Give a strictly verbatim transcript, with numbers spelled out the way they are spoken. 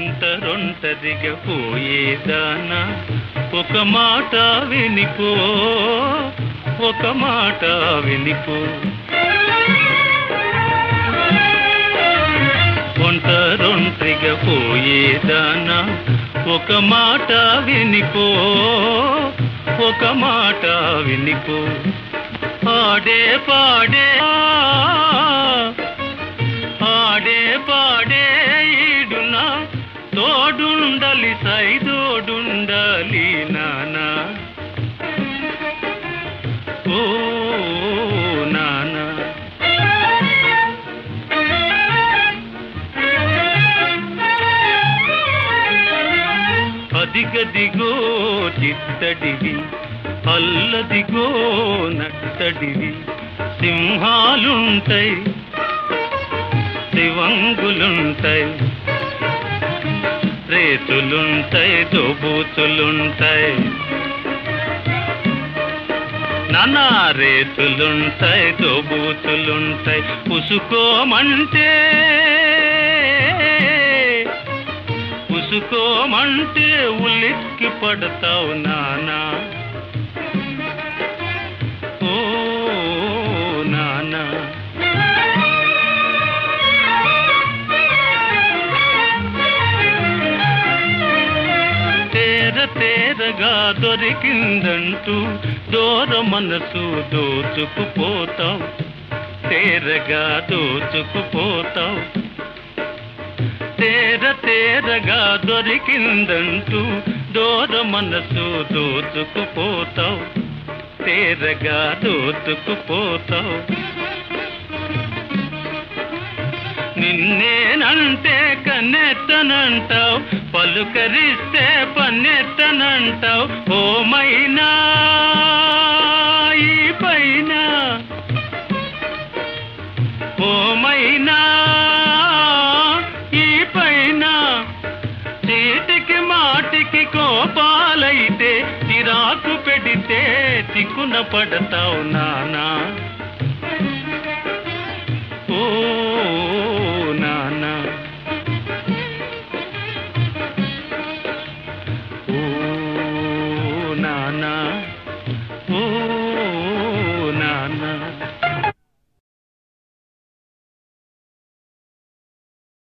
ఒంటరొంటరిగా పోయేదానా ఒక మాట వినిపో, ఒక మాట వినిపో. ఒంటరొంటరిగా పోయేదానా ఒక మాట వినిపో, ఒక మాట వినిపో. ఆడే పాడే ఆడే పాడే ఈడునా తోడుండలి సైదోడుండాలి నానా, ఓ నానా. అదిగదిగో చిత్తడివి అల్లదిగో నట్టడివి, సింహాలుంటాయి శివంగులుంటాయి, రేతులుంటాయి దోబూతులుంటాయి నానా, రేతులుంటాయి దోబూతులుంటాయి. ఉసుకోమంటే ఉసుకోమంటే ఉలిక్కి పడతావు నానా, ఓ నానా. తేర తేరగా దొరికిందంటూ దూర మనసు దోచుకుపోతావు, తేరగా దోచుకుపోతావు. తేర తేరగా దొరికిందంటూ దూర మనసు దోచుకుపోతావు, తేరగా దోచుకుపోతావు. నిన్నేనంటే కన్నెత్తనంటావు, పలుకరిస్తే పన్నెత్తనంటావు. ఓ మైనా ఈ పైన, ఓ మైనా ఈ పైన, చీటికి మాటికి కోపాలైతే చిరాకు పెడితే చిక్కున పడతావు నానా, ఓ నానా, ఓ